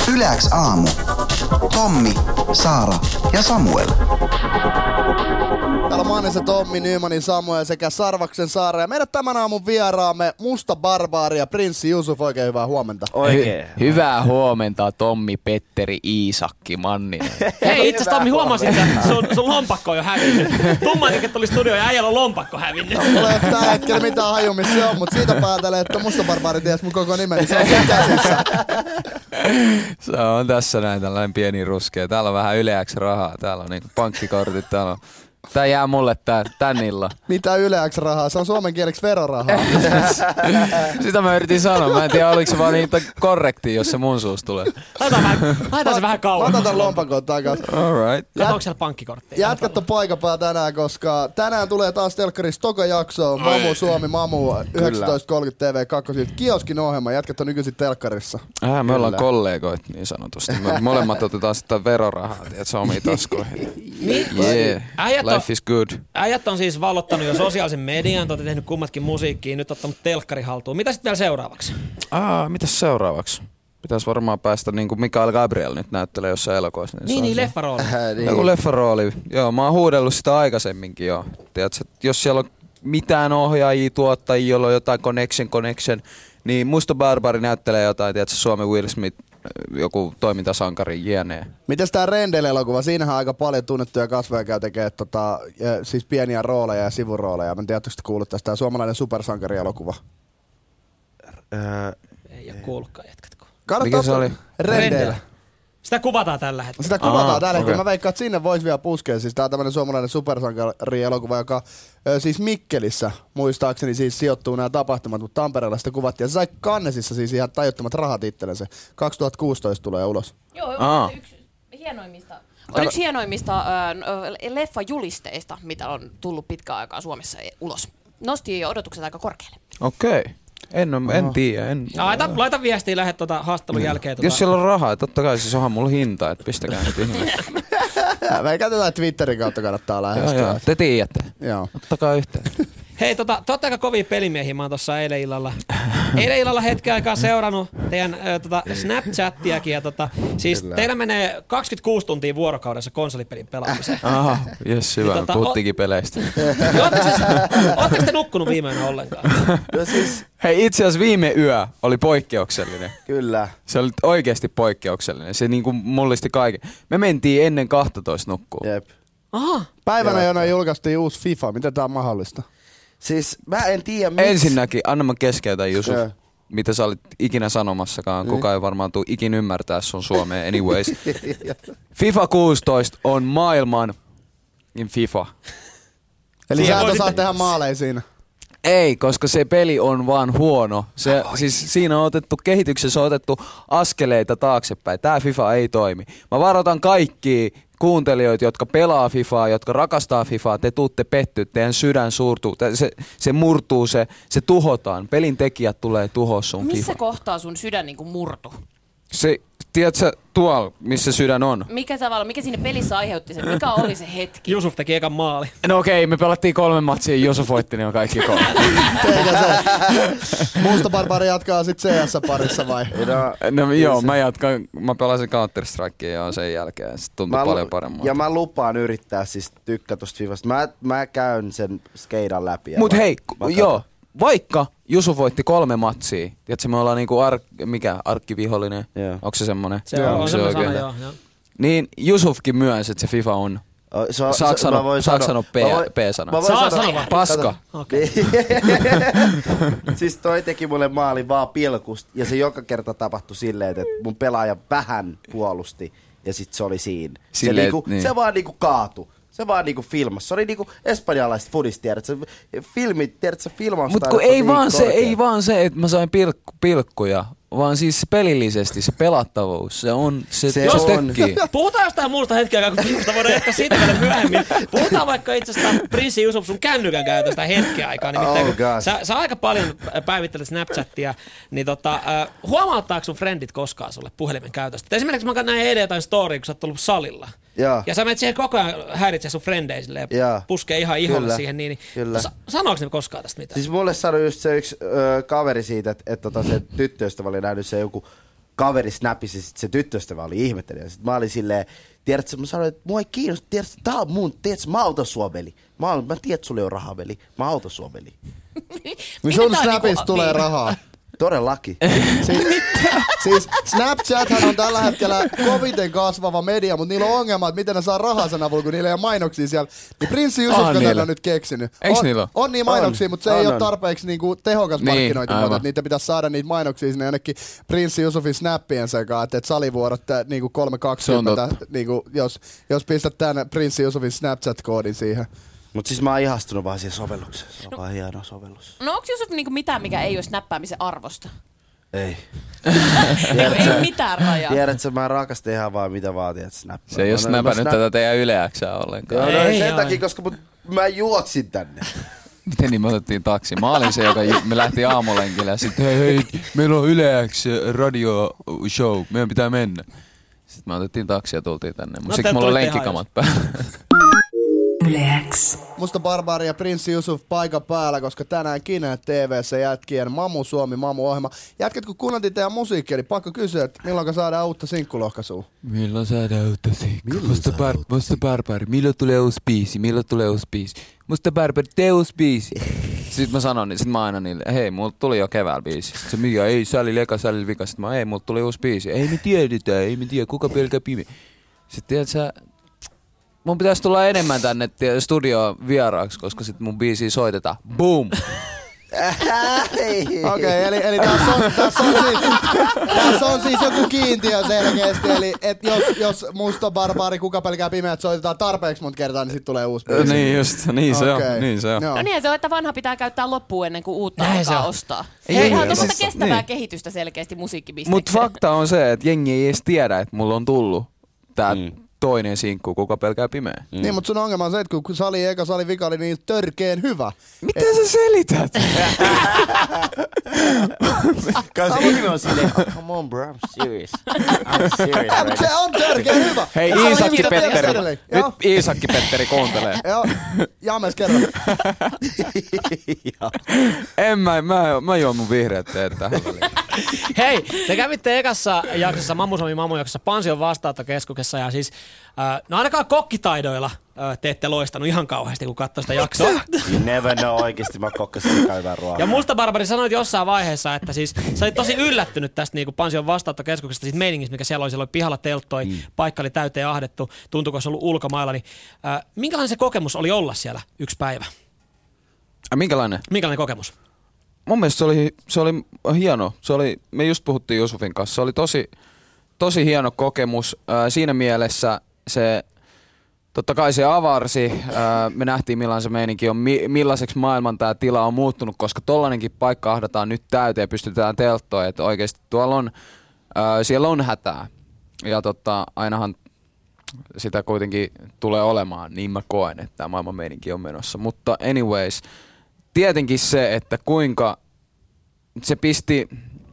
Yle X aamu. Tommi, Saara ja Samuel. Täällä Mannisen Tommi, Nymanin Samuel sekä Sarvaksen Saara. Ja meidät tämän aamun vieraamme Musta Barbaari ja Prinssi Jusuf. Oikein hyvää huomenta. Oikein. Hyvää huomenta Tommi, Petteri, Iisakki, Manninen. Hei, itse asiassa Tommi huomasit, että sun lompakko on jo hävinnyt. Tummainen, tuli studioon ja äijällä on lompakko hävinnyt. No, mulla ei ole tällä hetkellä mitään haju, missä se on, mutta siitä päätellen, että Musta Barbaari ties mun koko nimeni. Se on sen käsissä. Se on tässä näin tällainen pieni ruskea. Täällä on vähän Yle X rahaa. Täällä on niinku pankkikortit. Täällä on. Tää jää mulle tän illan. Mitä Yle X rahaa? Se on suomen kieleksi verorahaa. Sitä mä yritin sanoa. Mä en tiedä, oliko se vaan niitä korrektia, jos se mun suusta tulee. Laitetaan se vähän kauan. Mä otan tän lompakon takas. Alright. Katsoinko siellä pankkikortteja? Jätkät on paikapää tänään, koska tänään tulee taas telkkarissa toka jakso. Mamu Suomi, Mamu 19.30 TV 2. Kioskin ohjelma. Jätkät on nykyisin telkkarissa. Me ollaan kollegoit niin sanotusti. Me molemmat otetaan sitä verorahaa, tiedätkö, omiin taskuihin. Yeah. Life is good. Äijät on siis vallottanut jo sosiaalisen median, te olette tehnyt kummatkin musiikkiin, nyt ottanut telkkari haltuun. Mitä sitten vielä seuraavaksi? Mitäs seuraavaksi? Pitäis varmaan päästä niin kuin Mikael Gabriel nyt näyttelee jossain elokuvassa. Niin, leffarooli. Joku leffarooli. Joo, mä oon huudellut sitä aikaisemminkin jo. Tiedätkö, jos siellä on mitään ohjaajia, tuottajia, jolla on jotain connection, niin Musta Barbaari näyttelee jotain, tiedätkö, Suomen Will Smith, joku toimintasankari, jne. Mites tää Rendel-elokuva? Siinähän aika paljon tunnettuja kasvoja käy tekee siis pieniä rooleja ja sivurooleja. Mä en tiedä, että kuullut tästä. Tää suomalainen supersankarielokuva. Ei oo kuullutkaan, jätkätkö? Mikä se oli? Rendel. Sitä kuvataan tällä hetkellä. Sitä kuvataan tällä hetkellä. Okay. Mä veikkaan, että sinne vois vielä puskea. Siis tää on tämmönen suomalainen supersankarielokuva, joka siis Mikkelissä muistaakseni siis sijoittuu nämä tapahtumat, mutta Tampereella sitä kuvattiin. Ja se sai Cannesissa siis ihan tajuttomat rahat itsellensä. 2016 tulee ulos. Joo, yksi hienoimmista leffajulisteista, mitä on tullut pitkään aikaa Suomessa ulos. Nosti odotukset aika korkealle. Okei. En tiedä. Laita viestiä, lähdet haastattelun jälkeen. Jos siellä on rahaa, totta kai siis onhan mulla hinta, että pistäkää nyt ihmeessä. Me katsotaan Twitterin kautta kannattaa lähestyä. Joo, te tiedätte. Joo. Ottakaa yhteen. Hei, te ootte aika kovia pelimiehiä, mä oon tossa eilen illalla hetken aikaa seurannut teidän Snapchattiakin ja siis teillä menee 26 tuntia vuorokaudessa konsolipelin pelaamiseen. Aha, jes hyvä, niin, puhuttiinkin peleistä. Ootteko te nukkunut viimeinen ollenkaan? No siis, Hei, itse asiassa viime yö oli poikkeuksellinen. kyllä. Se oli oikeasti poikkeuksellinen. Se niinku mullisti kaiken. Me mentiin ennen 12 nukkuun. Jep. Aha. Päivänä jona julkaistiin uusi FIFA. Miten tää on mahdollista? Siis mä en tiedä miksi. Ensinnäkin, anna mä keskeytän Jusuf. Joo. Mitä sä olit ikinä sanomassakaan. Kukaan ei varmaan tuu ikin ymmärtää sun suomea anyways. FIFA 16 on maailman FIFA. Eli sä et osaa tehdä maaleja siinä. Ei, koska se peli on vaan huono. Siis siinä on otettu, kehityksessä on otettu askeleita taaksepäin. Tää FIFA ei toimi. Mä varoitan kaikkia kuuntelijoita, jotka pelaa FIFAa, jotka rakastaa FIFAa. Te tuutte pettyä, teidän sydän suurtuu. Se murtuu, se tuhotaan. Pelin tekijät tulee tuhoa sun Missä FIFA. kohtaa sun sydän niinku murtu? Se, tiedätkö tuolla, missä sydän on? Mikä siinä pelissä aiheutti sen? Mikä oli se hetki? Jusuf teki ekan maali. No okei, me pelattiin 3 matsia ja Jusuf voitti, niin on kaikki 3. Teikö se? Musta Barbaari jatkaa sit CS-parissa vai? No joo, mä pelasin Counter-Strikea ja sen jälkeen se tuntui paljon paremmalta. Ja mä lupaan yrittää siis tykkää tosta FIFasta. Mä käyn sen skeidan läpi. Mut hei, joo, vaikka Jusuf voitti 3 matsia, tiedätkö, me ollaan niinku arkkivihollinen, onko se semmonen? Se on semmonen sana, joo. Niin Jusufkin myönsi, että se FIFA on. Saako sanoa P-sana? Saa sanoa. Paska. Okay. Siis toi teki mulle maali vaan pilkusta ja se joka kerta tapahtui silleen, että mun pelaaja vähän puolusti ja sit se oli siinä. Se vaan niinku kaatu. Se vaan niinku filmas. Se oli niinku espanjalaista fudista, tiedätkö? Filmausta. Mut kun ei vaan se, että mä sain pilkkuja, vaan siis pelillisesti se pelattavuus, se tökkii. Puhutaan jostain muusta hetken aikaa, kun minusta voidaan jatkaa siitä vielä myöhemmin. Puhutaan vaikka itse asiassa Prinssi Jusuf sun kännykän käytöstä hetken aikaa. Nimittäin, sä aika paljon päivittelet Snapchattia, niin huomauttaako sun friendit koskaan sulle puhelimen käytöstä? Esimerkiksi mä näin eilen jotain storya, kun sä oot ollut salilla. Ja sä menet siihen koko ajan häiritsee sun frendeisille ja puskee ihan iholle siihen. Niin sanooko ne koskaan tästä mitään? Siis mulle sanoi just se yksi kaveri siitä, että se tyttöystävä oli nähnyt se joku kaveri snapisi, sit se tyttöystävä oli ihmettelijä. Ja sit mä olin silleen, tiedätkö, mä sanoin, että mua ei kiinnosta, tiedätkö, tää on mun, tiedätkö, mä autan sua, veli. Mä tiedän, että sulla ei ole rahaa, veli. Mä autan sua, veli. Sun snapista tulee rahaa. Todellakin. Siis Snapchathan on tällä hetkellä koviten kasvava media, mutta niillä on ongelma, että miten ne saa rahaa sen avulla, kun niillä ei ole mainoksia siellä. Niin Prinssi Jusufka on nyt keksinyt. On niin mainoksia, mutta se ei ole tarpeeksi niinku tehokas markkinointimuoto, että niitä pitäisi saada niitä mainoksia sinne jonnekin Prinssi Jusufin snappien sekaan, että salivuorot niinku 320, niinku, jos pistät tän Prinssi Jusufin Snapchat-koodin siihen. Mut siis mä oon ihastunut vaan siihen sovellukseen. Se on vaan hieno sovellus. No onks Jusuf niinku mitään, mikä ei ole snappaamisen arvosta? Ei. Ei mitään rajaa. Tiedätkö, mä rakastan ihan vaan mitä vaatii, että snappaa. Se ei oo snappannut tätä teidän Yle-Xää ollenkaan. Joo, sen takia, koska mä juoksin tänne. Miten niin me otettiin taksi? Mä olin se, joka me lähti aamulenkille ja sitten hei, meillä on Yle-X radio show, meidän pitää mennä. Sitten me otettiin taksi ja tultiin tänne. Mutta siksi mulla on lenkkikamat päällä. Yle-X. Musta Barbari ja Prinssi Jusuf paikan päällä, koska tänäänkin TV:ssä jätkien Mamu Suomi Mamu-ohjelma. Jätkät, kun kuunneltiin teidän musiikkia, niin pakko kysyä, että milloin saadaan uutta sinkkulohkaisua? Milloin saadaan uutta sinkkua? Musta Barbari, milloin tulee uusi biisi? Musta Barbari, tee uusi biisi. Sitten mä sanon, sit mä aina niille, hei, mulla tuli jo keväällä biisi. Sitten se mikä, ei, sälli eka, sälli vika. Sitten mä, hei, mulla tuli uusi biisi. Ei me tiedä, kuka pelkää pimeä. Sitten tiedät sä, mun pitäisi tulla enemmän tänne studioon vieraaksi, koska sit mun biisiä soitetaan. Boom! Okei, eli tässä on siis joku kiintiö selkeästi, eli et jos Musta Barbari, kuka pelkää pimeät soitetaan tarpeeksi monta kertaa, niin sit tulee uusi biisi. Niin just, niin se on. No niin, se on, että vanha pitää käyttää loppuun ennen kuin uutta alkaa ostaa. Ihan tuollaista kestävää kehitystä selkeästi musiikkibisnekseen. Mut fakta on se, että jengi ei edes tiedä, että mulla on tullut tää toinen sinkku, kuka pelkää pimeä. Niin, mutta sun ongelma on se, että kun sali eka, sali vika oli niin törkeen hyvä. Miten sä selität? Cause Imi on silleen, come on bro, I'm serious. I'm serious. Mutta se on törkeen hyvä. Hei, Iisakki Petteri. Nyt Iisakki Petteri kuuntelee. Joo, James kerro. Mä juon mun vihreät teet tähän väliin. Hei, te kävitte ekassa jaksossa Mamu Suomi Mamu-jaksossa Pansion vastaanottokeskuksessa ja siis no ainakaan kokkitaidoilla te ette loistanut ihan kauheasti, kun katsoi sitä jaksoa. You never know, oikeesti mä kokkasin hyvää ruokaa. Ja Musta Barbari sanoit jossain vaiheessa, että siis sä olit tosi yllättynyt tästä niin kuin Pansion vastaanottokeskuksesta, siitä meiningistä, mikä siellä oli pihalla telttoi, paikka oli täyteen ahdettu, tuntuiko olisi ollut ulkomailla, niin minkälainen se kokemus oli olla siellä yksi päivä? Minkälainen? Minkälainen kokemus? Mun mielestä se oli hieno. Me just puhuttiin Jusufin kanssa. Se oli tosi hieno kokemus. Siinä mielessä se, totta kai se avarsi. Me nähtiin millainen se meininki on, millaiseksi maailman tämä tila on muuttunut, koska tollainenkin paikka ahdataan nyt täyteen ja pystytään telttoon. Että oikeasti siellä on hätää. Ja ainahan sitä kuitenkin tulee olemaan, niin mä koen, että tämä maailman meininki on menossa. Mutta anyways, tietenkin se, että kuinka se pisti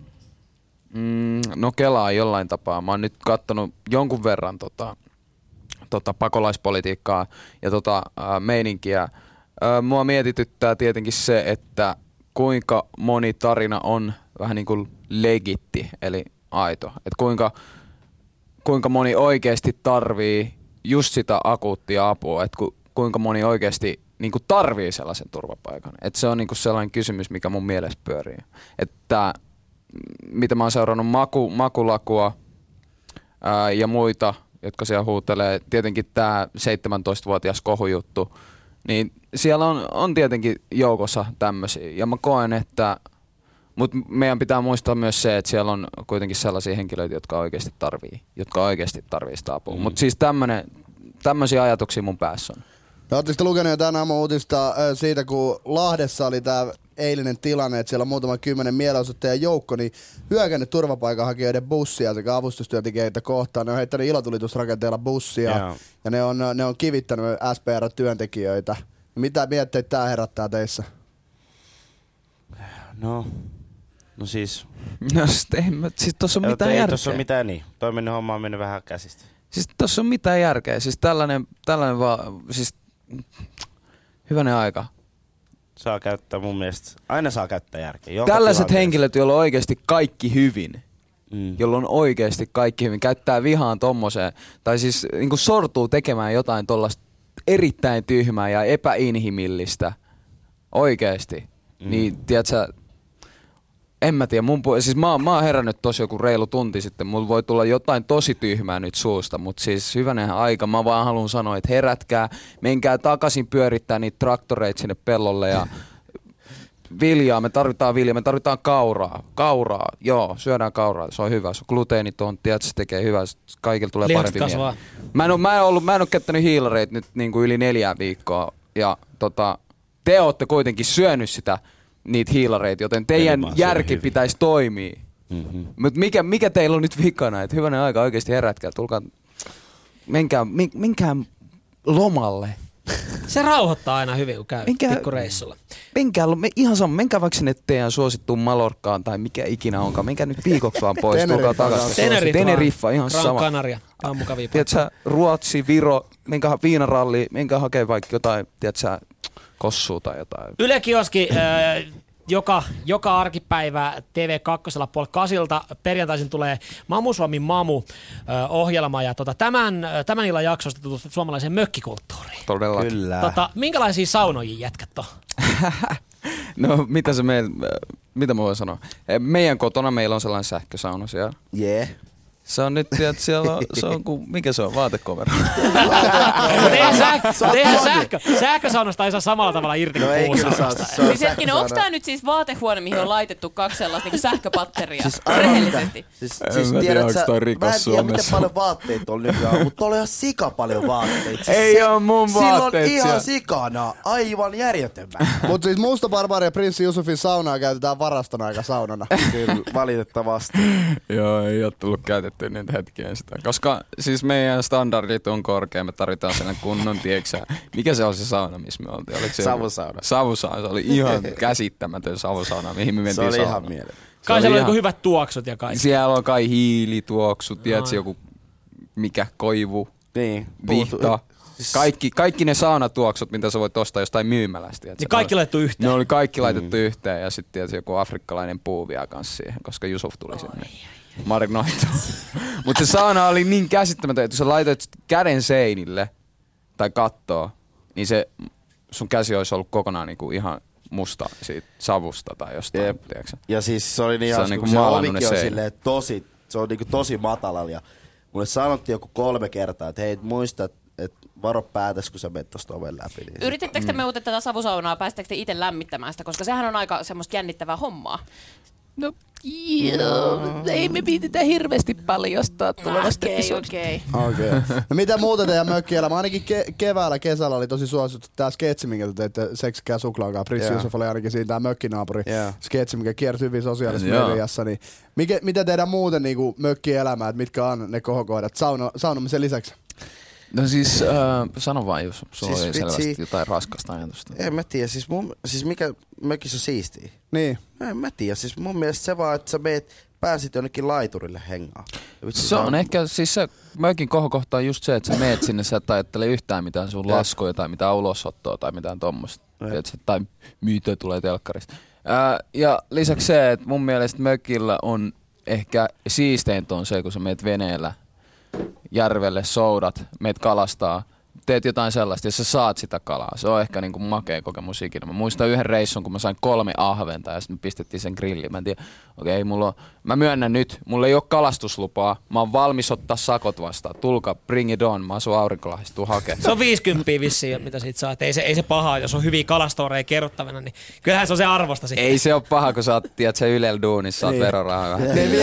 Kelaa jollain tapaa. Mä oon nyt kattonut jonkun verran pakolaispolitiikkaa ja meininkiä. Mua mietityttää tietenkin se, että kuinka moni tarina on vähän niin kuin legitti, eli aito. Että kuinka moni oikeasti tarvii just sitä akuuttia apua, että kuinka moni oikeasti niin kuin tarvii sellaisen turvapaikan. Että se on niin kuin sellainen kysymys, mikä mun mielessä pyörii. Että mitä mä oon seurannut Makulakua ja muita, jotka siellä huutelee, tietenkin tää 17-vuotias kohujuttu, niin siellä on tietenkin joukossa tämmöisiä. Ja mä koen, että meidän pitää muistaa myös se, että siellä on kuitenkin sellaisia henkilöitä, jotka oikeasti tarvii sitä apua. Mutta siis tämmöisiä ajatuksia mun päässä on. Oletteko lukenut jo tänään uutista siitä, kun Lahdessa oli tämä eilinen tilanne, että siellä on muutama 10 mielenosoittajan joukko, niin hyökännyt turvapaikanhakijoiden bussia sekä avustustyöntekijöitä kohtaan. Ne on heittänyt ilotulitusrakenteella bussia ja ne on kivittänyt SPR-työntekijöitä. Mitä mietteitä tämä herättää teissä? No siis... siis tossa on mitään järkeä. Ei tossa on mitään niin. Toiminnan homma on mennyt vähän käsistä. Siis tossa on mitään järkeä. Siis tällainen vaan, siis hyvänen aika. Saa käyttää mun mielestä, aina saa käyttää järkeä. Tällaiset henkilöt, joilla on oikeasti kaikki hyvin, jolloin oikeasti kaikki hyvin käyttää vihaan tommoseen, tai siis niinku sortuu tekemään jotain tollaista erittäin tyhmää ja epäinhimillistä oikeesti. Niin tiedätkö, en mä tiedä, siis mä oon herännyt tosi joku reilu tunti sitten, mulla voi tulla jotain tosi tyhmää nyt suusta, mutta siis hyvänen aika, mä vaan haluan sanoa, että herätkää, menkää takaisin pyörittää niitä traktoreita sinne pellolle ja viljaa, me tarvitaan kauraa, joo, syödään kauraa, se on hyvä, se on gluteeniton, tiedätkö, se tekee hyvää, kaikilla tulee parempi mieli. Mä en oo käyttänyt hiilareita nyt niinku yli 4 viikkoa ja te ootte kuitenkin syönyt niitä hiilareita, joten teidän järki pitäisi toimia. Mutta mikä teillä on nyt vikana, että hyvänen aika oikeasti herätkää, tulkaa, menkää lomalle. Se rauhoittaa aina hyvin, kun käy pikkureissulla. Ihan sama, menkää vaikka sinne teidän suosittuun Malorkkaan tai mikä ikinä onkaan. Menkää nyt viikoksi vaan pois, tulkaa takaisin. Teneriffa, ihan Gran sama. Canaria, on mukavia. Tiedätkö, Ruotsi, Viro, menkää viinaralliin, menkää hakee vaikka jotain, tiedätkö, kossua tai jotain. Yle Kioski, joka arkipäivä TV2 puoli 8 perjantaisin tulee Mamu Suomi Mamu -ohjelma ja tämän illan jaksosta tutustua suomalaiseen mökkikulttuuriin. Todellakin. Kyllä. Minkälaisia saunojia jätkät on? No mitä mä voin sanoa? Meidän kotona meillä on sellainen sähkösauna siellä. Yeah. Se on nyt, tiedät, siellä se on mikä se on, vaatekomero. Sähkösaunasta ei saa samalla tavalla irti kuin puusaunasta. Siis hetkinen, onko tää nyt siis vaatehuone, mihin on laitettu 2 sellaista niin sähköpatteria? Siis rehellisesti. Siis mä tiedä, onko toi rikos mä en tiedä, miten Suomessa. paljon vaatteita on nykyään, mutta tuolla on ihan sika paljon vaatteita. Siis Ei oo mun vaatteet silloin ihan siellä. sikana, aivan järjettömän. Mut siis Musta Barbari ja Prinssi Jusufin saunaa käytetään varastona aika saunana. Kyllä, valitettavasti. Joo, ei oo tullut käytettyä niitä hetkiä sitä. Koska siis meidän standardit on korkea, me tarvitaan sellainen kunnon, tieksä. Mikä se on se sauna, missä me oltiin? Oliko se Savusauna. Savusauna, se oli ihan käsittämätön savusauna, mihin me mentiin Se oli saunaan. ihan mieletön. Kai siellä on joku hyvät tuoksut ja kaikki. Siellä on kai hiilituoksu, tiedätkö, joku mikä koivu, Niin. vihta. Kaikki ne saunatuoksut, mitä sä voit ostaa jostain myymälästä. Niin kaikki laitettu yhteen. Ne oli kaikki laitettu yhteen ja sitten joku afrikkalainen puu vielä kanssa siihen, koska Jusuf tuli sinne. Marinoitu. Mutta se sauna oli niin käsittämätön, että jos sä laitoit käden seinille tai kattoon, niin se sun käsi olisi ollut kokonaan niinku ihan musta siitä savusta tai jostain, tiedätkö? Ja siis se oli niin hauska, niinku kun se maalannut olikin ne on silleen se on niinku tosi matalalla ja mulle sanottiin joku 3 kertaa, että hei muista, että varo päätäs, kun sä menet tosta oven läpi. Niin Yritittekö te meute tätä savusaunaa, päästettekö te itse lämmittämään sitä, koska sehän on aika semmoista jännittävää hommaa. No joo, ei me viititä hirveästi paljastaa tulevasta episodista. Okei. No mitä muuta teidän mökkielämä? Ainakin kesällä oli tosi suosittu tää sketsi, minkä te teitte Seksikää suklaakaan. Prinssi Jusuf oli ainakin siinä tää mökkinaapuri sketsi, mikä kiersi hyvin sosiaalisessa mediassa. Niin mitä teidän muuten niinku mökkielämää, että mitkä on ne kohokohdat saunomisen lisäksi? No siis, sano vaan, jos sulla siis oli selvästi jotain raskasta ajatusta. En mä tiedä, siis mikä mökissä on siistiä? Niin. En mä tiedä, siis mun mielestä se vaan, että sä pääsit jonnekin laiturille hengaan. Se on ehkä, siis se mökin kohokohta on just se, että sä meet sinne, sä et ajattele yhtään mitään sun laskuja tai mitään ulosottoa tai mitään tommoista. Tai myytöä tulee telkkarista. Ja lisäksi se, että mun mielestä mökillä on ehkä siisteintä on se, kun sä meet veneellä järvelle, soudat, meet kalastaa, teet jotain sellaista ja sä saat sitä kalaa. Se on ehkä niinku makea kokemus ikinä. Mä muistan yhden reissun, kun mä sain 3 ahventa ja sitten me pistettiin sen grilliin. Mä en tiedä, mä myönnän nyt, mulla ei ole kalastuslupaa. Mä oon valmis ottaa sakot vastaan. Tulkaa, bring it on. Mä asun Aurinkolahdessa, tuu hakee. Se on 50 vissiin, mitä siitä saa. Ei se paha, jos on hyviä kalastoreja kerrottavana, niin kyllähän se on se arvosta sitten. Ei se ole paha, kun sä oot, tiedät, sä Ylellä duunissa, saat verorahaa.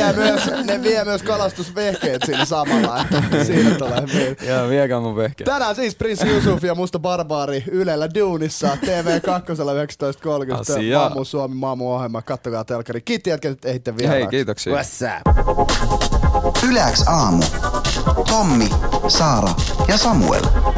Ne vie myös kalastusvehkeet siinä samalla, että siinä tulee mieleen. Joo, viekää mun vehkeet. Tänään siis Prinssi Jusuf ja Musta Barbaari Ylellä duunissa TV2 19.30. Mamu Suomi Mamu-ohjelma. Kattokaa telkkari. Kiitti jätkä, että ehitte vieraaksi. Hei, kiitoksia. Yle X aamu. Tommi, Saara ja Samuel.